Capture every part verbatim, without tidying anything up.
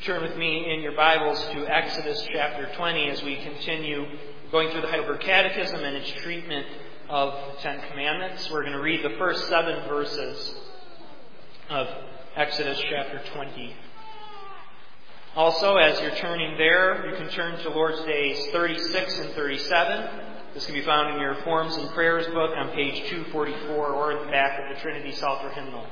Turn with me in your Bibles to Exodus chapter twenty as we continue going through the Heidelberg Catechism and its treatment of the Ten Commandments. We're going to read the first seven verses of Exodus chapter twenty. Also, as you're turning there, you can turn to Lord's Days thirty-six and thirty-seven. This can be found in your Forms and Prayers book on page two forty-four or in the back of the Trinity Psalter hymnal.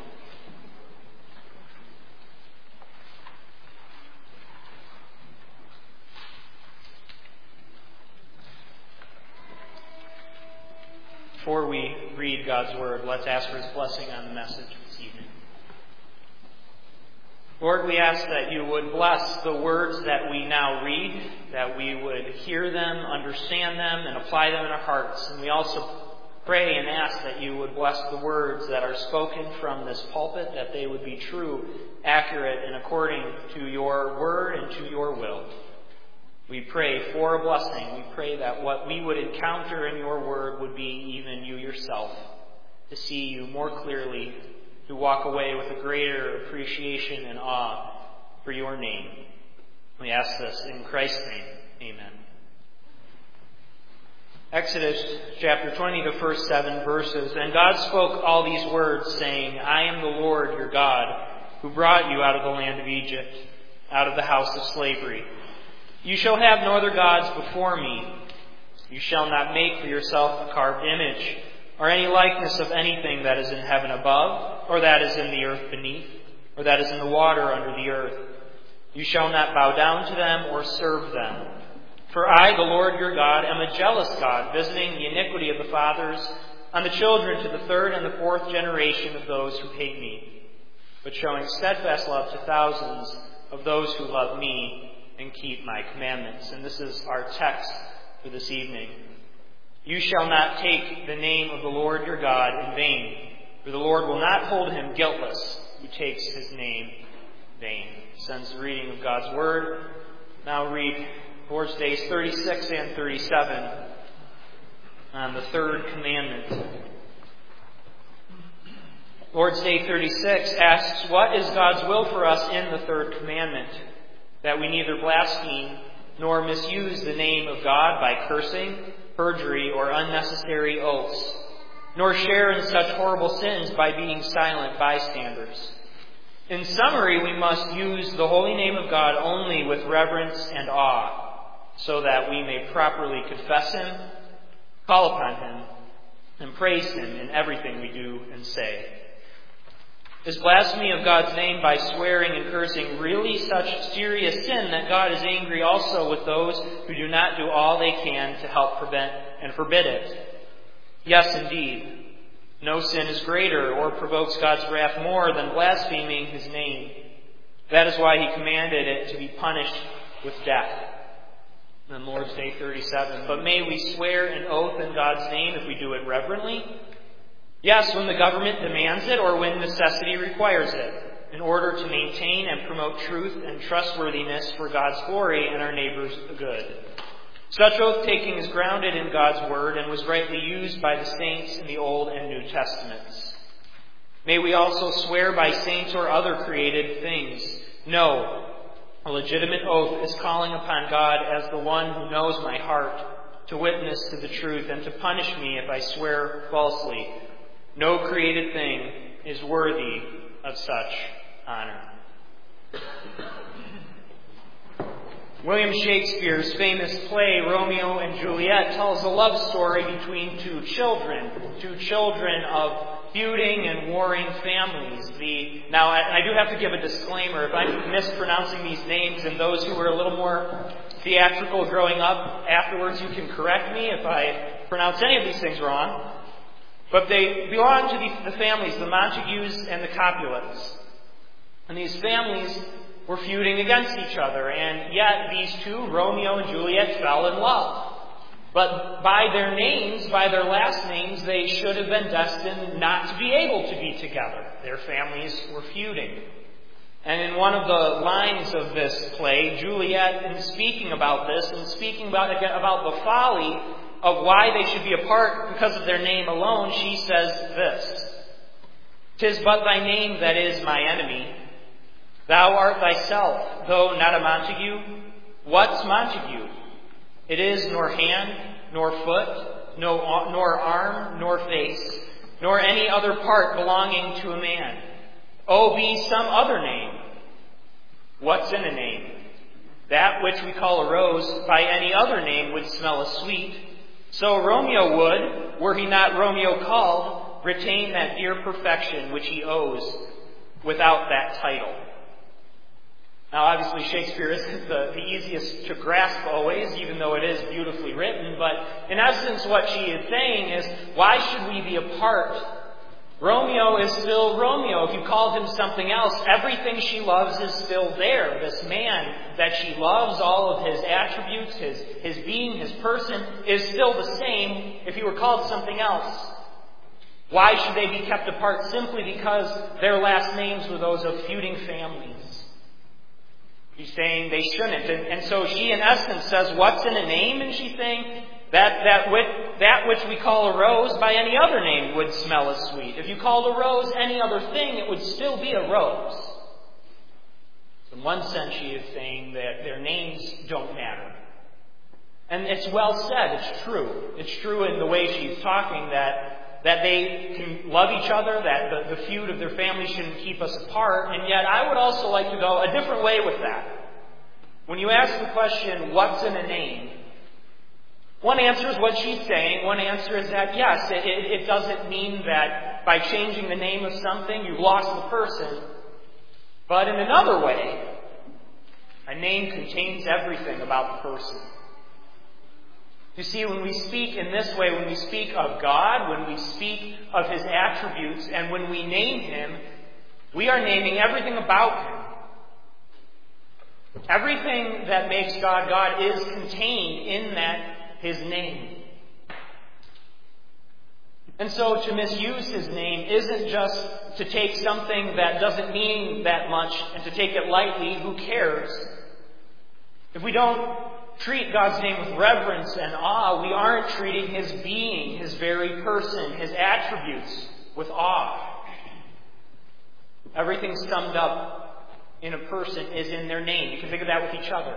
Before we read God's Word, let's ask for His blessing on the message this evening. Lord, we ask that you would bless the words that we now read, that we would hear them, understand them, and apply them in our hearts. And we also pray and ask that you would bless the words that are spoken from this pulpit, that they would be true, accurate, and according to your word and to your will. We pray for a blessing. We pray that what we would encounter in your word would be even you yourself, to see you more clearly, to walk away with a greater appreciation and awe for your name. We ask this in Christ's name. Amen. Exodus chapter twenty, the first seven verses. And God spoke all these words, saying, I am the Lord your God, who brought you out of the land of Egypt, out of the house of slavery. You shall have no other gods before me. You shall not make for yourself a carved image, or any likeness of anything that is in heaven above, or that is in the earth beneath, or that is in the water under the earth. You shall not bow down to them or serve them. For I, the Lord your God, am a jealous God, visiting the iniquity of the fathers on the children to the third and the fourth generation of those who hate me, but showing steadfast love to thousands of those who love me and keep my commandments. And this is our text for this evening. You shall not take the name of the Lord your God in vain, for the Lord will not hold him guiltless who takes his name in vain. This ends the reading of God's Word. Now read Lord's Days thirty-six and thirty-seven on the third commandment. Lord's Day thirty-six asks, what is God's will for us in the third commandment? That we neither blaspheme nor misuse the name of God by cursing, perjury, or unnecessary oaths, nor share in such horrible sins by being silent bystanders. In summary, we must use the holy name of God only with reverence and awe, so that we may properly confess Him, call upon Him, and praise Him in everything we do and say. Is blasphemy of God's name by swearing and cursing really such serious sin that God is angry also with those who do not do all they can to help prevent and forbid it? Yes, indeed. No sin is greater or provokes God's wrath more than blaspheming His name. That is why He commanded it to be punished with death. On Lord's Day thirty-seven. But may we swear an oath in God's name if we do it reverently? Yes, when the government demands it or when necessity requires it, in order to maintain and promote truth and trustworthiness for God's glory and our neighbor's good. Such oath-taking is grounded in God's Word and was rightly used by the saints in the Old and New Testaments. May we also swear by saints or other created things. No, a legitimate oath is calling upon God as the one who knows my heart to witness to the truth and to punish me if I swear falsely. No created thing is worthy of such honor. William Shakespeare's famous play, Romeo and Juliet, tells a love story between two children, two children of feuding and warring families. The, now, I, I do have to give a disclaimer. If I'm mispronouncing these names and those who were a little more theatrical growing up, afterwards you can correct me if I pronounce any of these things wrong. But they belong to the, the families, the Montagues and the Capulets. And these families were feuding against each other. And yet these two, Romeo and Juliet, fell in love. But by their names, by their last names, they should have been destined not to be able to be together. Their families were feuding. And in one of the lines of this play, Juliet, in speaking about this and speaking about, about the folly of why they should be apart because of their name alone, she says this: "'Tis but thy name that is my enemy. Thou art thyself, though not a Montague. What's Montague? It is nor hand, nor foot, no, nor arm, nor face, nor any other part belonging to a man. Oh, be some other name. What's in a name? That which we call a rose by any other name would smell as sweet. So Romeo would, were he not Romeo called, retain that dear perfection which he owes without that title. Now, obviously, Shakespeare isn't the, the easiest to grasp always, even though it is beautifully written. But in essence, what she is saying is, why should we be apart? Romeo is still Romeo. If you called him something else, everything she loves is still there. This man that she loves, all of his attributes, his, his being, his person, is still the same if he were called something else. Why should they be kept apart? Simply because their last names were those of feuding families. She's saying they shouldn't. And, and so she, in essence, says, what's in a name? And she's saying that that, which, that which we call a rose by any other name would smell as sweet. If you called a rose any other thing, it would still be a rose. In one sense, she is saying that their names don't matter. And it's well said. It's true. It's true in the way she's talking that that they can love each other, that the, the feud of their family shouldn't keep us apart. And yet I would also like to go a different way with that. When you ask the question, what's in a name? One answer is what she's saying. One answer is that, yes, it, it, it doesn't mean that by changing the name of something, you've lost the person. But in another way, a name contains everything about the person. You see, when we speak in this way, when we speak of God, when we speak of His attributes, and when we name Him, we are naming everything about Him. Everything that makes God God is contained in that His name. And so to misuse His name isn't just to take something that doesn't mean that much and to take it lightly. Who cares? If we don't treat God's name with reverence and awe, we aren't treating His being, His very person, His attributes with awe. Everything summed up in a person is in their name. You can think of that with each other.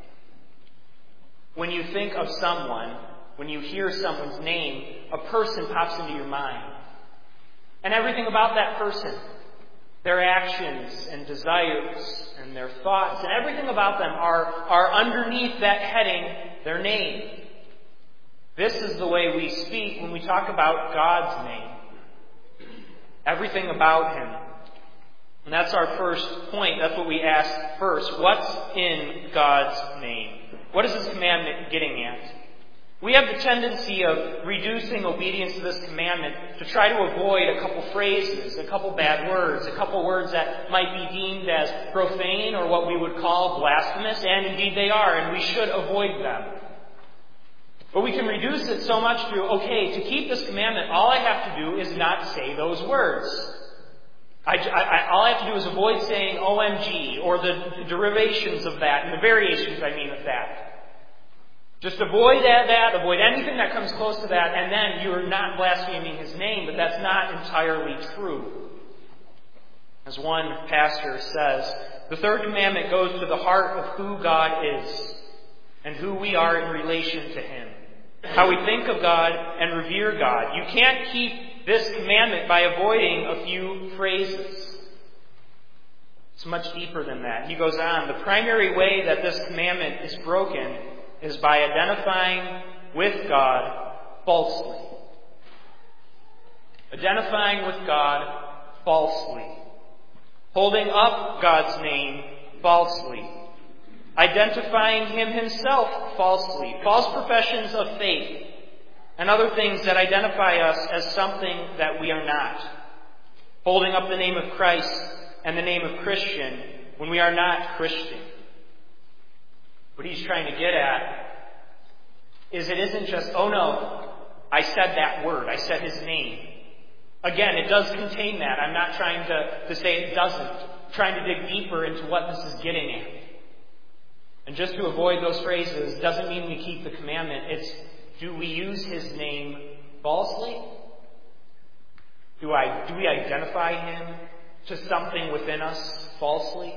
When you think of someone, when you hear someone's name, a person pops into your mind. And everything about that person, their actions and desires and their thoughts and everything about them are, are underneath that heading, their name. This is the way we speak when we talk about God's name. Everything about Him. And that's our first point. That's what we ask first. What's in God's name? What is this commandment getting at? We have the tendency of reducing obedience to this commandment to try to avoid a couple phrases, a couple bad words, a couple words that might be deemed as profane or what we would call blasphemous, and indeed they are, and we should avoid them. But we can reduce it so much to, okay, to keep this commandment, all I have to do is not say those words. I, I, all I have to do is avoid saying O M G or the derivations of that and the variations, I mean, of that. Just avoid that, that, avoid anything that comes close to that, and then you're not blaspheming His name, but that's not entirely true. As one pastor says, the third commandment goes to the heart of who God is and who we are in relation to Him. How we think of God and revere God. You can't keep this commandment by avoiding a few phrases. It's much deeper than that. He goes on, the primary way that this commandment is broken is by identifying with God falsely. Identifying with God falsely. Holding up God's name falsely. Identifying Him Himself falsely. False professions of faith. And other things that identify us as something that we are not. Holding up the name of Christ and the name of Christian when we are not Christian. What he's trying to get at is it isn't just, oh no, I said that word, I said His name. Again, it does contain that. I'm not trying to, to say it doesn't. I'm trying to dig deeper into what this is getting at. And just to avoid those phrases doesn't mean we keep the commandment. It's, do we use His name falsely? Do I do we identify Him to something within us falsely.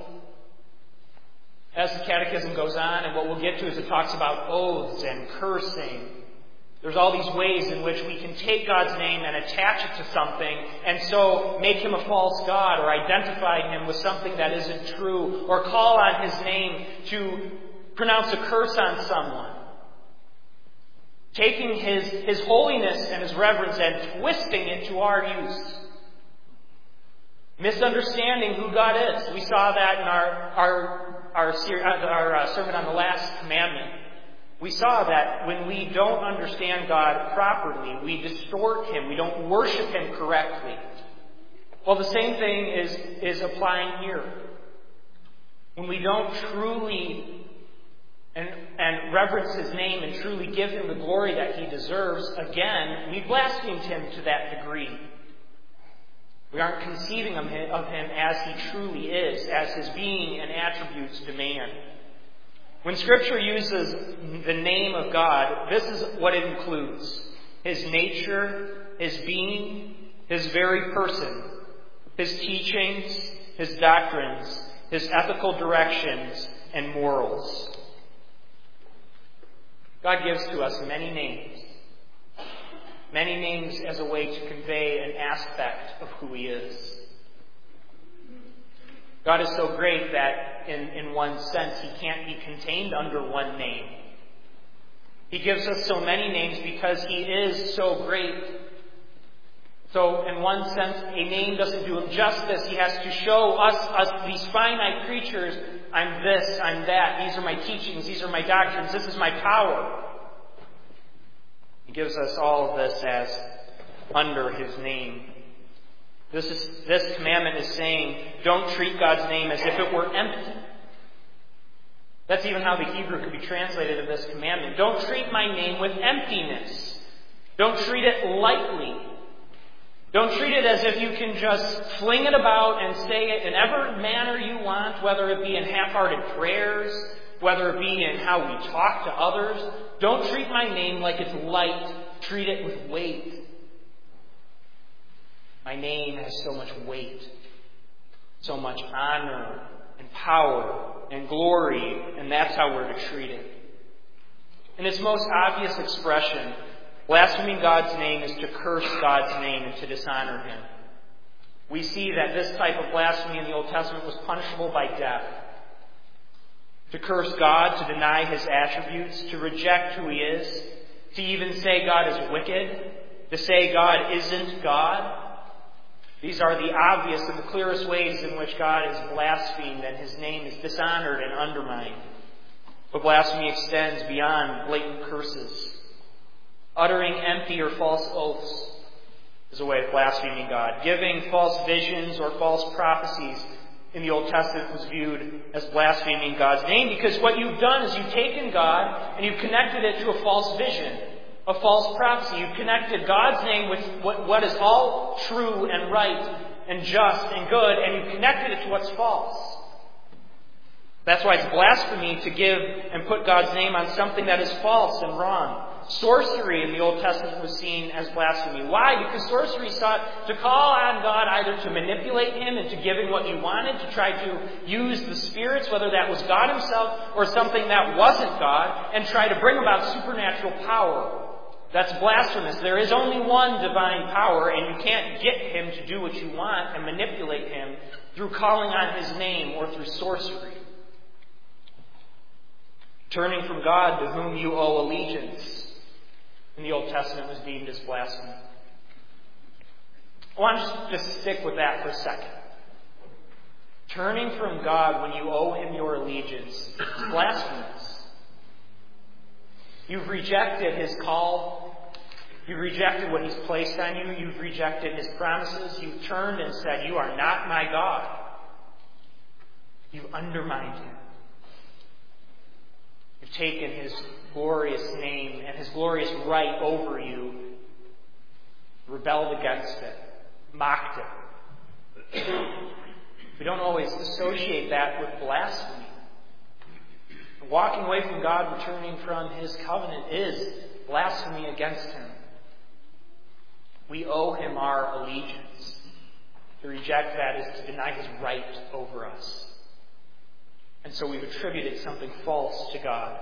As the catechism goes on, and what we'll get to is it talks about oaths and cursing. There's all these ways in which we can take God's name and attach it to something, and so make him a false god, or identify him with something that isn't true, or call on his name to pronounce a curse on someone. Taking his, his holiness and his reverence and twisting it to our use. Misunderstanding who God is. We saw that in our our our, our uh, sermon on the last commandment. We saw that when we don't understand God properly, we distort him. We don't worship him correctly. Well, the same thing is, is applying here. When we don't truly and, and reverence his name and truly give him the glory that he deserves, again, we blasphemed him to that degree. We aren't conceiving of him, of him as he truly is, as his being and attributes demand. When Scripture uses the name of God, this is what it includes. His nature, his being, his very person, his teachings, his doctrines, his ethical directions, and morals. God gives to us many names. Many names as a way to convey an aspect of who he is. God is so great that in, in one sense he can't be contained under one name. He gives us so many names because he is so great. So in one sense, a name doesn't do him justice. He has to show us, us these finite creatures, I'm this, I'm that. These are my teachings, these are my doctrines, this is my power. He gives us all of this as under his name. This is this commandment is saying, don't treat God's name as if it were empty. That's even how the Hebrew could be translated of this commandment. Don't treat my name with emptiness. Don't treat it lightly. Don't treat it as if you can just fling it about and say it in every manner you want, whether it be in half-hearted prayers, whether it be in how we talk to others. Don't treat my name like it's light. Treat it with weight. My name has so much weight, so much honor and power and glory, and that's how we're to treat it. In its most obvious expression, blaspheming God's name is to curse God's name and to dishonor him. We see that this type of blasphemy in the Old Testament was punishable by death. To curse God, to deny his attributes, to reject who he is, to even say God is wicked, to say God isn't God. These are the obvious and the clearest ways in which God is blasphemed and his name is dishonored and undermined. But blasphemy extends beyond blatant curses. Uttering empty or false oaths is a way of blaspheming God. Giving false visions or false prophecies in the Old Testament was viewed as blaspheming God's name, because what you've done is you've taken God and you've connected it to a false vision, a false prophecy. You've connected God's name with what, what is all true and right and just and good, and you've connected it to what's false. That's why it's blasphemy to give and put God's name on something that is false and wrong. Sorcery in the Old Testament was seen as blasphemy. Why? Because sorcery sought to call on God either to manipulate him into giving what you wanted, to try to use the spirits, whether that was God himself or something that wasn't God, and try to bring about supernatural power. That's blasphemous. There is only one divine power, and you can't get him to do what you want and manipulate him through calling on his name or through sorcery. Turning from God to whom you owe allegiance in the Old Testament was deemed as blasphemy. I want to just stick with that for a second. Turning from God when you owe him your allegiance is blasphemous. You've rejected his call. You've rejected what he's placed on you. You've rejected his promises. You've turned and said, you are not my God. You've undermined him. You've taken his glorious name and his glorious right over you, rebelled against it, mocked it. We don't always associate that with blasphemy. Walking away from God, returning from his covenant, is blasphemy against him. We owe him our allegiance. To reject that is to deny His right over us. And so we've attributed something false to God.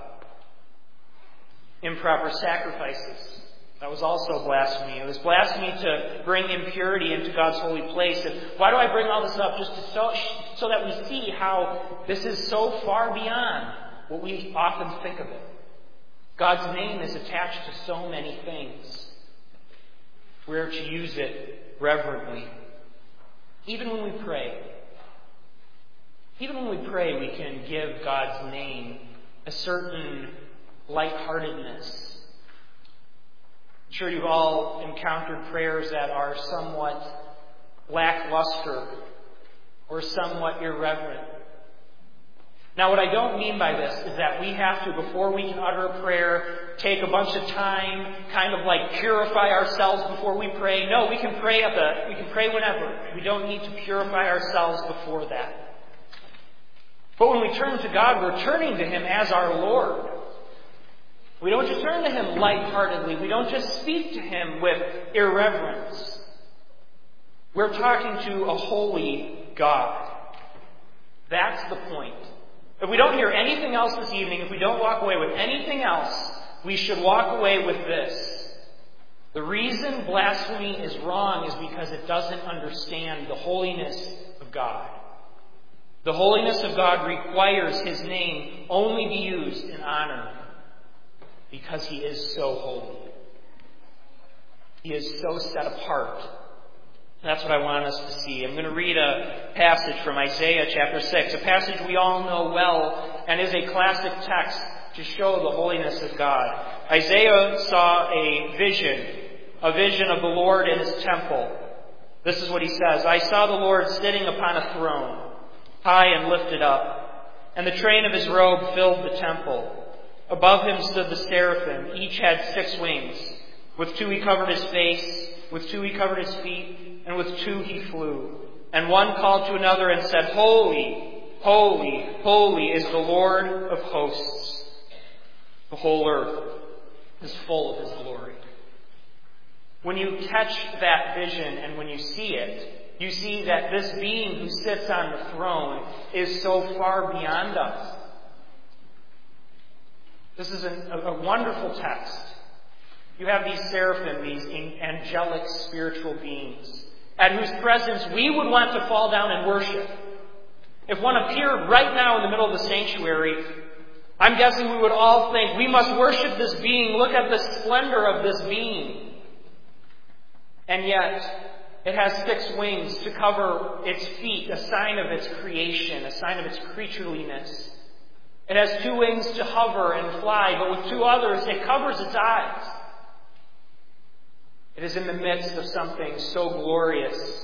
Improper sacrifices. That was also blasphemy. It was blasphemy to bring impurity into God's holy place. And why do I bring all this up? Just to so, so that we see how this is so far beyond what we often think of it. God's name is attached to so many things. We're to use it reverently. Even when we pray. Even when we pray, we can give God's name a certain lightheartedness. I'm sure you've all encountered prayers that are somewhat lackluster or somewhat irreverent. Now, what I don't mean by this is that we have to, before we can utter a prayer, take a bunch of time, kind of like purify ourselves before we pray. No, we can pray at the, we can pray whenever. We don't need to purify ourselves before that. But when we turn to God, we're turning to Him as our Lord. We don't just turn to Him lightheartedly. We don't just speak to Him with irreverence. We're talking to a holy God. That's the point. If we don't hear anything else this evening, if we don't walk away with anything else, we should walk away with this. The reason blasphemy is wrong is because it doesn't understand the holiness of God. The holiness of God requires His name only be used in honor because He is so holy. He is so set apart. That's what I want us to see. I'm going to read a passage from Isaiah chapter six, a passage we all know well and is a classic text to show the holiness of God. Isaiah saw a vision, a vision of the Lord in His temple. This is what he says. I saw the Lord sitting upon a throne, high and lifted up, and the train of His robe filled the temple. Above Him stood the seraphim. Each had six wings. With two He covered His face, with two He covered His feet, and with two He flew. And one called to another and said, Holy, holy, holy is the Lord of hosts. The whole earth is full of His glory. When you catch that vision and when you see it, you see that this being who sits on the throne is so far beyond us. This is a, a wonderful text. You have these seraphim, these angelic spiritual beings, at whose presence we would want to fall down and worship. If one appeared right now in the middle of the sanctuary, I'm guessing we would all think, we must worship this being. Look at the splendor of this being. And yet, it has six wings to cover its feet, a sign of its creation, a sign of its creatureliness. It has two wings to hover and fly, but with two others, it covers its eyes. It is in the midst of something so glorious,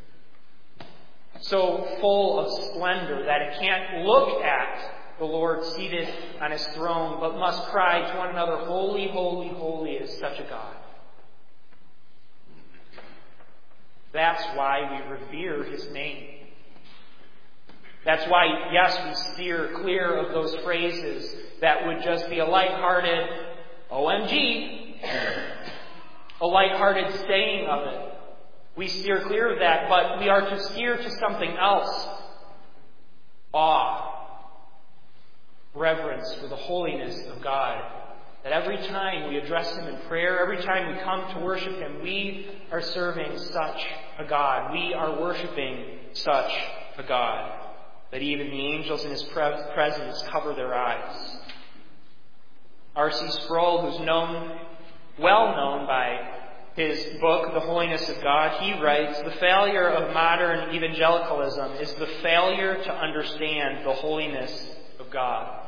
so full of splendor, that it can't look at the Lord seated on His throne, but must cry to one another, Holy, holy, holy is such a God. That's why we revere His name. That's why, yes, we steer clear of those phrases that would just be a lighthearted O M G, a lighthearted saying of it. We steer clear of that, but we are to steer to something else. Awe. Reverence for the holiness of God. That every time we address Him in prayer, every time we come to worship Him, we are serving such a God. We are worshiping such a God. That even the angels in His presence cover their eyes. R C Sproul, who's known, well known by his book, The Holiness of God, he writes, the failure of modern evangelicalism is the failure to understand the holiness of God.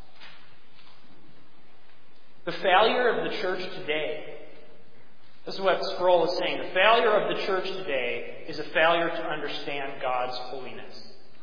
The failure of the church today, this is what Sproul is saying, the failure of the church today is a failure to understand God's holiness.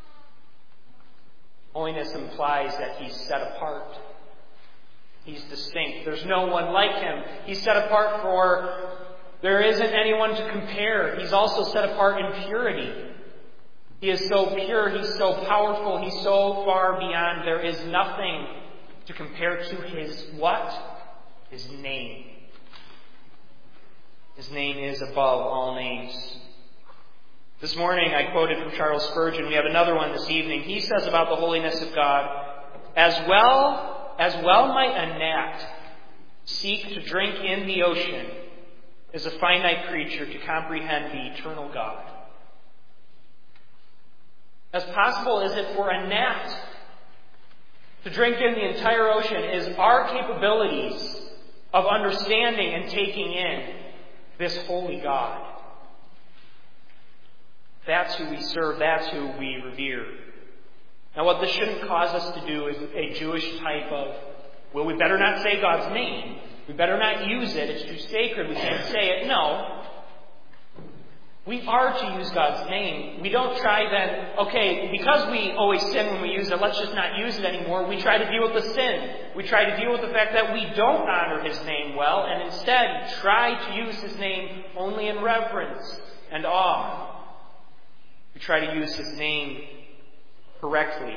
Holiness implies that He's set apart. He's distinct. There's no one like Him. He's set apart for, there isn't anyone to compare. He's also set apart in purity. He is so pure. He's so powerful. He's so far beyond. There is nothing to compare to His what? His name. His name is above all names. This morning I quoted from Charles Spurgeon. We have another one this evening. He says about the holiness of God, as well as well might a gnat seek to drink in the ocean as a finite creature to comprehend the eternal God. As possible as it for a gnat to drink in the entire ocean is our capabilities of understanding and taking in this holy God. That's who we serve. That's who we revere. Now, what this shouldn't cause us to do is a Jewish type of, well, we better not say God's name. We better not use it. It's too sacred. We can't say it. No. We are to use God's name. We don't try then, okay, because we always sin when we use it, let's just not use it anymore. We try to deal with the sin. We try to deal with the fact that we don't honor His name well, and instead try to use His name only in reverence and awe. We try to use His name correctly.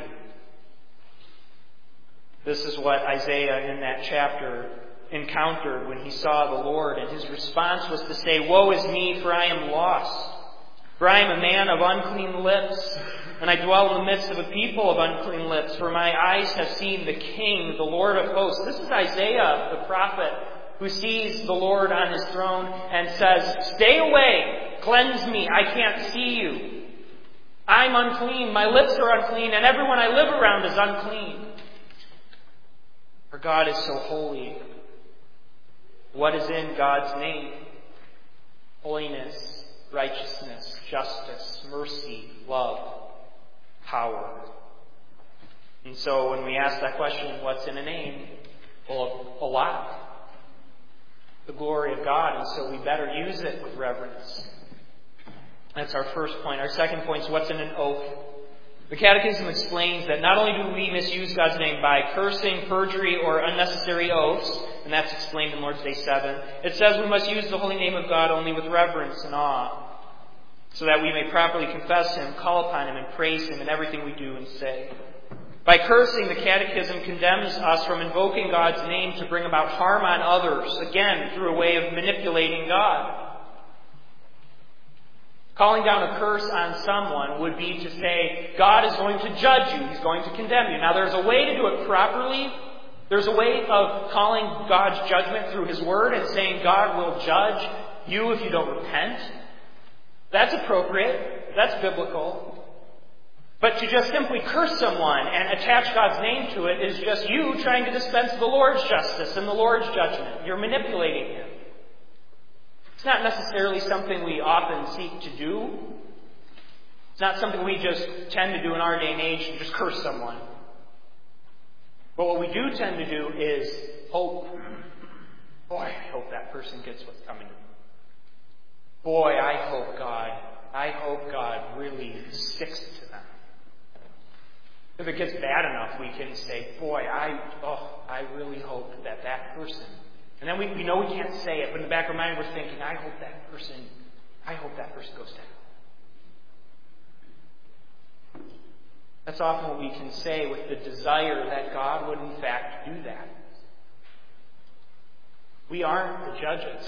This is what Isaiah in that chapter encountered when he saw the Lord, and his response was to say, "Woe is me, for I am lost. For I am a man of unclean lips, and I dwell in the midst of a people of unclean lips, for my eyes have seen the King, the Lord of hosts." This is Isaiah, the prophet, who sees the Lord on His throne and says, "Stay away, cleanse me, I can't see you. I'm unclean, my lips are unclean, and everyone I live around is unclean." For God is so holy. What is in God's name? Holiness, righteousness, justice, mercy, love, power. And so when we ask that question, what's in a name? Well, a lot. The glory of God, and so we better use it with reverence. That's our first point. Our second point is what's in an oath. The Catechism explains that not only do we misuse God's name by cursing, perjury, or unnecessary oaths, and that's explained in Lord's Day seven, it says we must use the holy name of God only with reverence and awe, so that we may properly confess Him, call upon Him, and praise Him in everything we do and say. By cursing, the Catechism condemns us from invoking God's name to bring about harm on others, again, through a way of manipulating God. Calling down a curse on someone would be to say, God is going to judge you. He's going to condemn you. Now, there's a way to do it properly. There's a way of calling God's judgment through His Word and saying God will judge you if you don't repent. That's appropriate. That's biblical. But to just simply curse someone and attach God's name to it is just you trying to dispense the Lord's justice and the Lord's judgment. You're manipulating Him. It's not necessarily something we often seek to do. It's not something we just tend to do in our day and age and just curse someone. But what we do tend to do is hope. Boy, I hope that person gets what's coming to them. Boy, I hope God, I hope God really sticks to them. If it gets bad enough, we can say, boy, I, oh, I really hope that that person. And then we, we know we can't say it, but in the back of our mind we're thinking, I hope that person, I hope that person goes down. That's often what we can say with the desire that God would in fact do that. We aren't the judges.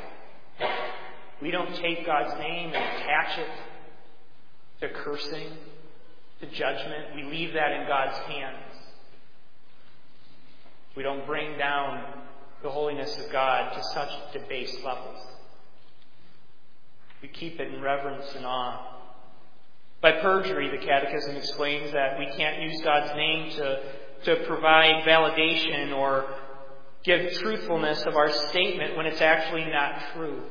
We don't take God's name and attach it to cursing, to judgment. We leave that in God's hands. We don't bring down the holiness of God to such debased levels. We keep it in reverence and awe. By perjury, the Catechism explains that we can't use God's name to, to provide validation or give truthfulness of our statement when it's actually not true.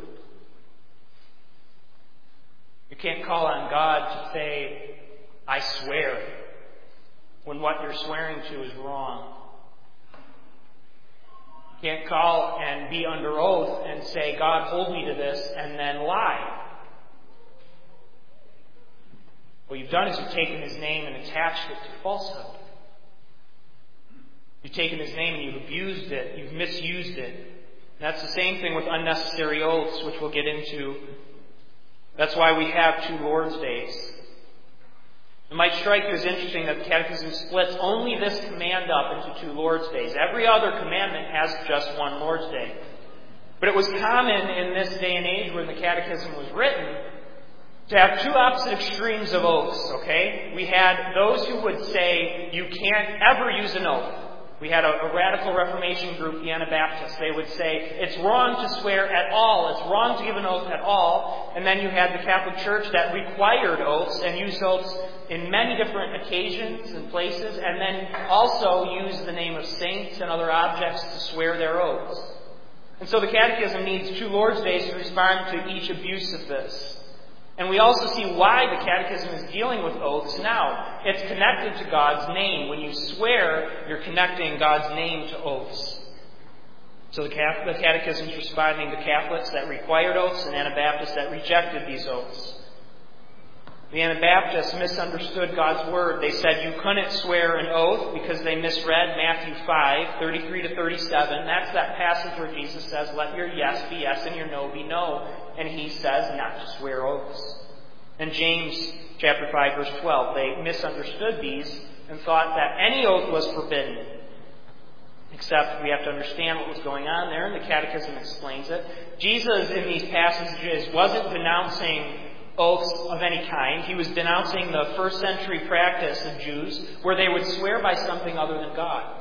You can't call on God to say, I swear, when what you're swearing to is wrong. You can't call and be under oath and say, God, hold me to this, and then lie. What you've done is you've taken His name and attached it to falsehood. You've taken His name and you've abused it, you've misused it. And that's the same thing with unnecessary oaths, which we'll get into. That's why we have two Lord's Days. It might strike you as interesting that the Catechism splits only this command up into two Lord's Days. Every other commandment has just one Lord's Day. But it was common in this day and age when the Catechism was written to have two opposite extremes of oaths, okay? We had those who would say you can't ever use an oath. We had a, a radical Reformation group, the Anabaptists. They would say it's wrong to swear at all. It's wrong to give an oath at all. And then you had the Catholic Church that required oaths and used oaths in many different occasions and places, and then also used the name of saints and other objects to swear their oaths. And so the Catechism needs two Lord's Days to respond to each abuse of this. And we also see why the Catechism is dealing with oaths now. It's connected to God's name. When you swear, you're connecting God's name to oaths. So the Catechism is responding to Catholics that required oaths and Anabaptists that rejected these oaths. The Anabaptists misunderstood God's word. They said you couldn't swear an oath because they misread Matthew five, thirty-three to thirty-seven. That's that passage where Jesus says, let your yes be yes and your no be no. And he says not to swear oaths. And James chapter five, verse twelve, they misunderstood these and thought that any oath was forbidden. Except we have to understand what was going on there, and the Catechism explains it. Jesus in these passages wasn't denouncing oaths of any kind. He was denouncing the first century practice of Jews where they would swear by something other than God.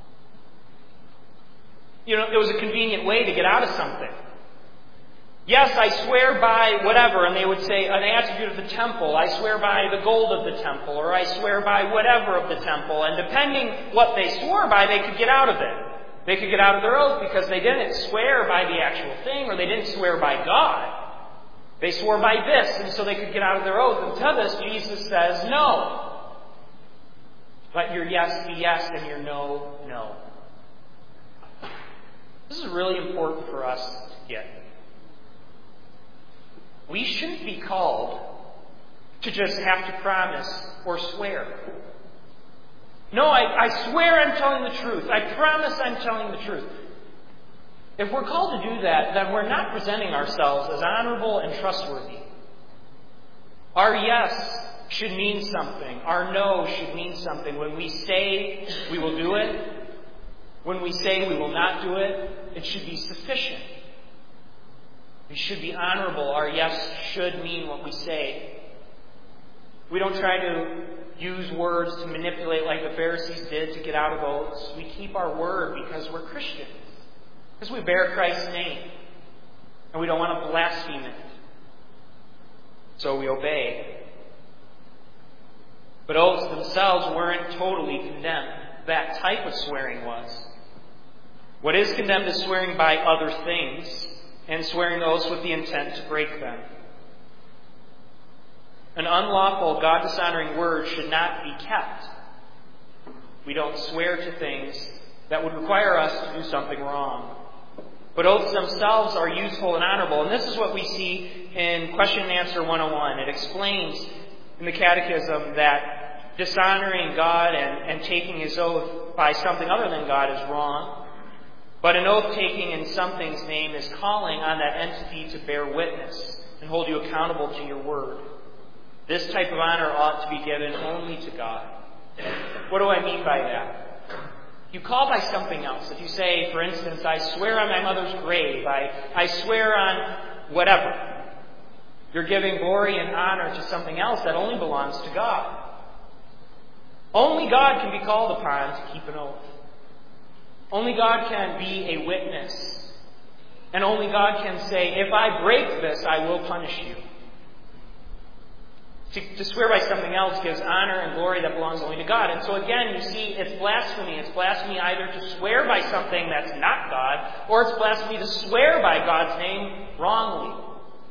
You know, it was a convenient way to get out of something. Yes, I swear by whatever, and they would say an attribute of the temple. I swear by the gold of the temple, or I swear by whatever of the temple. And depending what they swore by, they could get out of it. They could get out of their oath because they didn't swear by the actual thing, or they didn't swear by God. They swore by this, and so they could get out of their oath. And to this, Jesus says, no. Let your yes be yes and your no, no. This is really important for us to get. We shouldn't be called to just have to promise or swear. No, I, I swear I'm telling the truth. I promise I'm telling the truth. If we're called to do that, then we're not presenting ourselves as honorable and trustworthy. Our yes should mean something. Our no should mean something. When we say we will do it, when we say we will not do it, it should be sufficient. We should be honorable. Our yes should mean what we say. We don't try to use words to manipulate like the Pharisees did to get out of oaths. We keep our word because we're Christians. Because we bear Christ's name. And we don't want to blaspheme it. So we obey. But oaths themselves weren't totally condemned. That type of swearing was. What is condemned is swearing by other things, and swearing oaths with the intent to break them. An unlawful, God-dishonoring word should not be kept. We don't swear to things that would require us to do something wrong. But oaths themselves are useful and honorable. And this is what we see in Question and Answer one oh one. It explains in the Catechism that dishonoring God and, and taking his oath by something other than God is wrong. But an oath taking in something's name is calling on that entity to bear witness and hold you accountable to your word. This type of honor ought to be given only to God. What do I mean by that? You call by something else. If you say, for instance, I swear on my mother's grave, I, I swear on whatever, you're giving glory and honor to something else that only belongs to God. Only God can be called upon to keep an oath. Only God can be a witness. And only God can say, if I break this, I will punish you. To, to swear by something else gives honor and glory that belongs only to God. And so again, you see, it's blasphemy. It's blasphemy either to swear by something that's not God, or it's blasphemy to swear by God's name wrongly.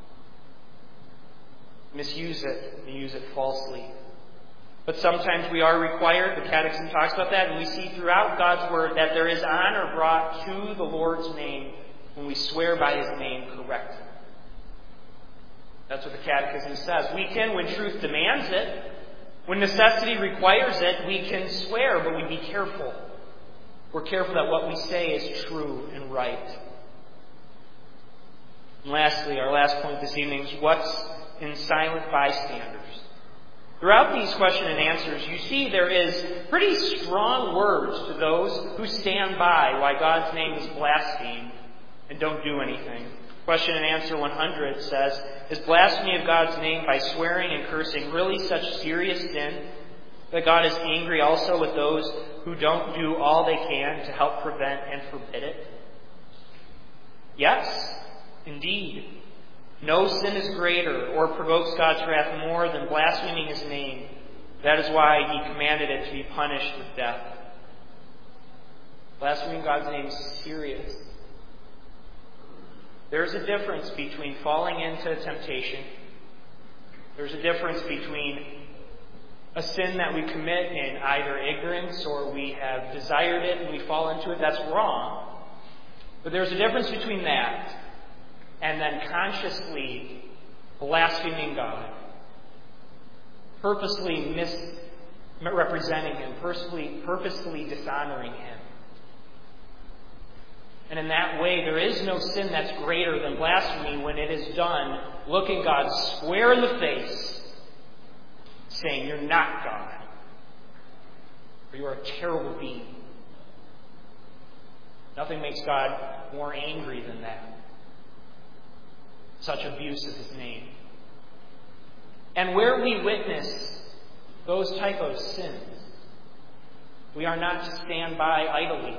Misuse it and use it falsely. But sometimes we are required, the Catechism talks about that, and we see throughout God's Word that there is honor brought to the Lord's name when we swear by His name correctly. That's what the Catechism says. We can, when truth demands it, when necessity requires it, we can swear, but we be careful. We're careful that what we say is true and right. And lastly, our last point this evening is what's in silent bystanders. Throughout these question and answers, you see there is pretty strong words to those who stand by why God's name is blasphemed and don't do anything. Question and answer one hundred says, is blasphemy of God's name by swearing and cursing really such serious sin that God is angry also with those who don't do all they can to help prevent and forbid it? Yes, indeed. No sin is greater or provokes God's wrath more than blaspheming His name. That is why He commanded it to be punished with death. Blaspheming God's name is serious. There's a difference between falling into temptation. There's a difference between a sin that we commit in either ignorance or we have desired it and we fall into it. That's wrong. But there's a difference between that and then consciously blaspheming God, purposely misrepresenting Him, purposely, purposefully dishonoring Him. And in that way, there is no sin that's greater than blasphemy when it is done looking God square in the face, saying, "You're not God, or you are a terrible being." Nothing makes God more angry than that. Such abuse of His name. And where we witness those type of sins, we are not to stand by idly.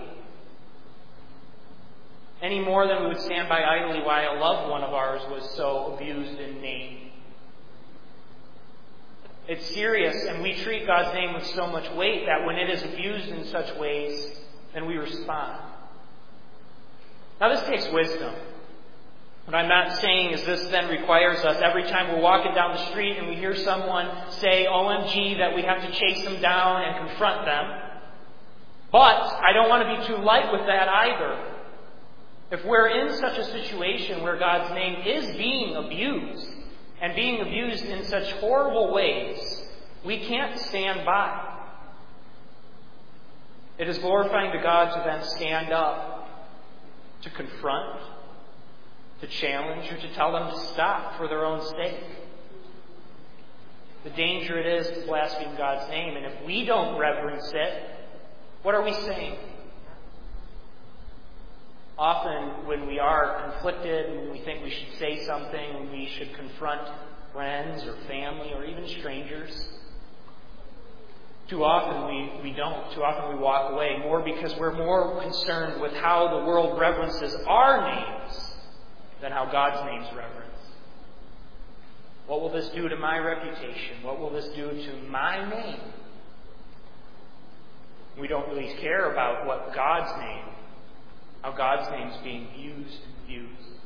Any more than we would stand by idly while a loved one of ours was so abused in name. It's serious, and we treat God's name with so much weight that when it is abused in such ways, then we respond. Now this takes wisdom. What I'm not saying is this then requires us every time we're walking down the street and we hear someone say O M G that we have to chase them down and confront them. But I don't want to be too light with that either. If we're in such a situation where God's name is being abused and being abused in such horrible ways, we can't stand by. It is glorifying to God to then stand up, to confront, to challenge, or to tell them to stop for their own sake. The danger it is to blaspheme God's name, and if we don't reverence it, what are we saying? Often when we are conflicted and we think we should say something, and we should confront friends or family or even strangers, too often we, we don't. Too often we walk away, more because we're more concerned with how the world reverences our names than how God's name's reverenced. What will this do to my reputation? What will this do to my name? We don't really care about what God's name, how God's name is being used and used.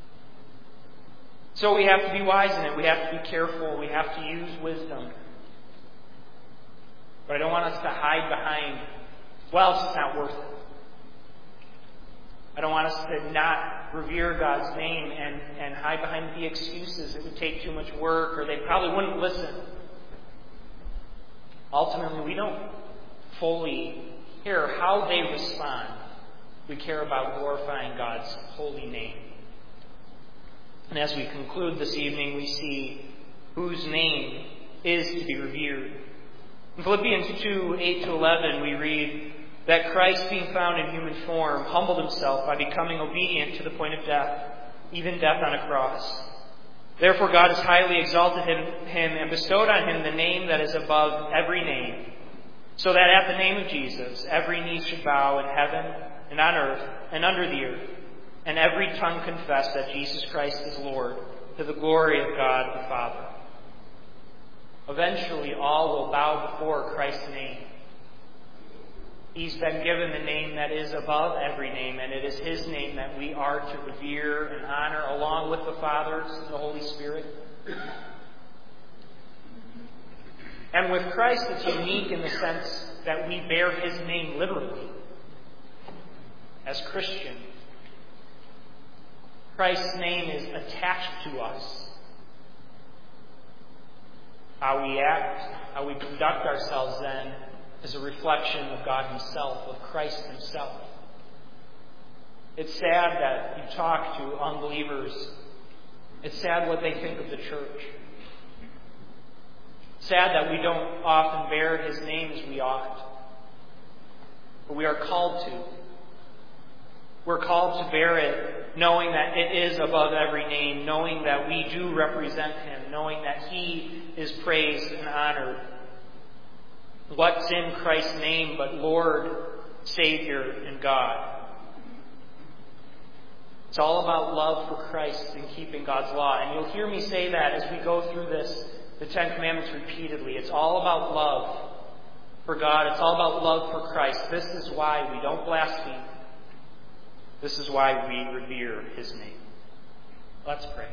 So we have to be wise in it. We have to be careful. We have to use wisdom. But I don't want us to hide behind, well, it's just not worth it. I don't want us to not revere God's name and, and hide behind the excuses. It would take too much work, or they probably wouldn't listen. Ultimately, we don't fully care how they respond. We care about glorifying God's holy name. And as we conclude this evening, we see whose name is to be revered. In Philippians two, eight to eleven, we read that Christ, being found in human form, humbled Himself by becoming obedient to the point of death, even death on a cross. Therefore God has highly exalted Him and bestowed on Him the name that is above every name, so that at the name of Jesus every knee should bow in heaven and on earth and under the earth, and every tongue confess that Jesus Christ is Lord, to the glory of God the Father. Eventually all will bow before Christ's name. He's been given the name that is above every name, and it is His name that we are to revere and honor along with the Father and the Holy Spirit. And with Christ, it's unique in the sense that we bear His name literally as Christians. Christ's name is attached to us. How we act, how we conduct ourselves then, is a reflection of God Himself, of Christ Himself. It's sad that you talk to unbelievers. It's sad what they think of the church. Sad that we don't often bear His name as we ought. But we are called to. We're called to bear it, knowing that it is above every name, knowing that we do represent Him, knowing that He is praised and honored. What's in Christ's name but Lord, Savior, and God? It's all about love for Christ and keeping God's law. And you'll hear me say that as we go through this, the Ten Commandments repeatedly. It's all about love for God. It's all about love for Christ. This is why we don't blaspheme. This is why we revere His name. Let's pray.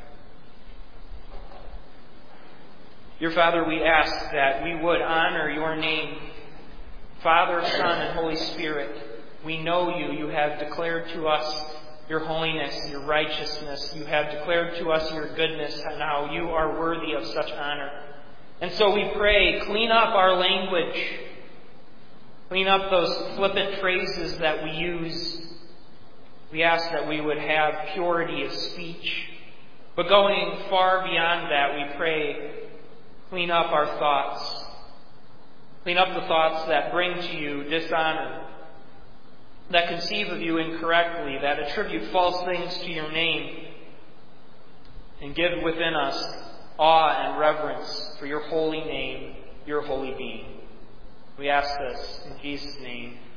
Dear Father, we ask that we would honor your name. Father, Son, and Holy Spirit, we know you. You have declared to us your holiness, your righteousness. You have declared to us your goodness and how you are worthy of such honor. And so we pray, clean up our language. Clean up those flippant phrases that we use. We ask that we would have purity of speech. But going far beyond that, we pray, clean up our thoughts. Clean up the thoughts that bring to you dishonor, that conceive of you incorrectly, that attribute false things to your name, and give within us awe and reverence for your holy name, your holy being. We ask this in Jesus' name.